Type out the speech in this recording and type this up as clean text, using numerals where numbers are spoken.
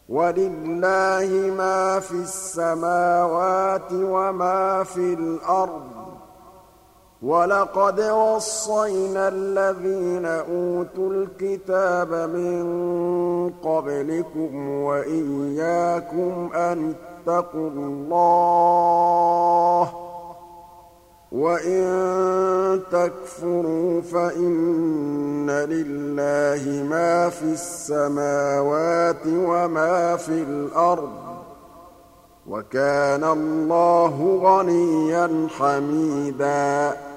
وَلِلَّهِ مَا فِي السَّمَاوَاتِ وَمَا فِي الْأَرْضِ ۗ وَلَقَدْ وَصَّيْنَا الَّذِينَ أُوتُوا الْكِتَابَ مِن قَبْلِكُمْ وَإِيَّاكُمْ أَنِ اتَّقُوا اللَّهَ ۚ وَإِن تَكْفُرُوا فَإِنَّ لِلَّهِ مَا فِي السَّمَاوَاتِ وَمَا فِي الْأَرْضِ ۚ وَكَانَ اللَّهُ غَنِيًّا حَمِيدًا